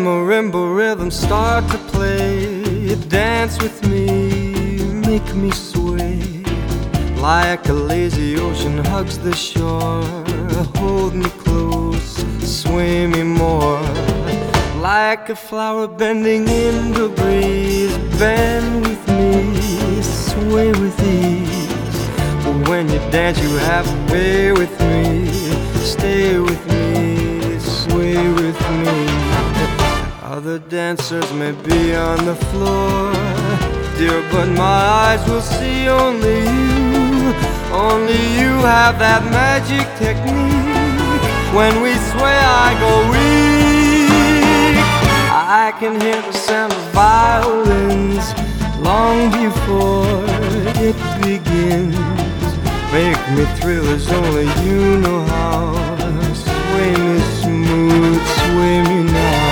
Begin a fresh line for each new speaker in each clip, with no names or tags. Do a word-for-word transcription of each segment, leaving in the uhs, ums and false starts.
marimba rhythms start to play, dance with me, make me sway. Like a lazy ocean hugs the shore, hold me close, sway me more. Like a flower bending in the breeze, bend with me, sway with ease. When you dance you have a way with me, stay with me, sway with me. Other dancers may be on the floor, dear, but my eyes will see only you. Only you have that magic technique. When we sway I go weak. I can hear the sound of violins long before it begins. Make me thrill as only you know how. Sway me smooth, sway me now.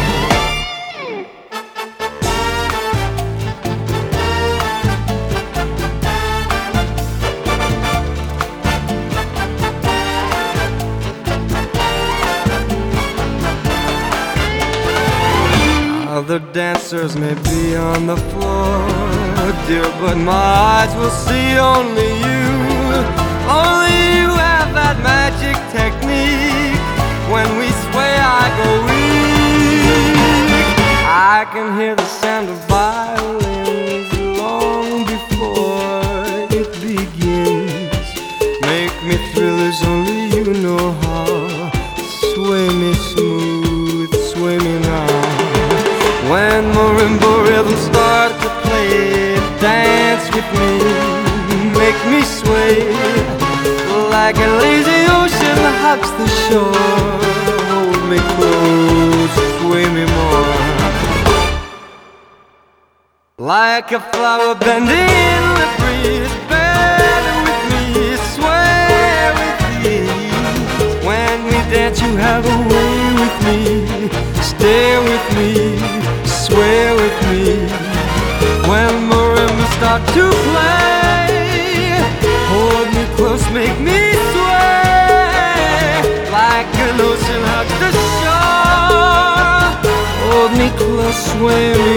Other dancers may be on the floor, dear, but my eyes will see only you. Only you have that magic technique. When we sway I go weak. I can hear the sound of violins long before it begins. Make me thrill as only you know how. Sway me smooth, sway me now. When marimba rhythms start to play, dance with me, make me sway. Like a lazy ocean hugs the shore, hold me close, sway me more. Like a flower bending in the breeze, bend with me, sway with ease. When we dance you have a way with me, stay with me, sway with me. When marimbas start to play, hold me close, make me sway. Like an ocean hugs the shore, hold me close, sway me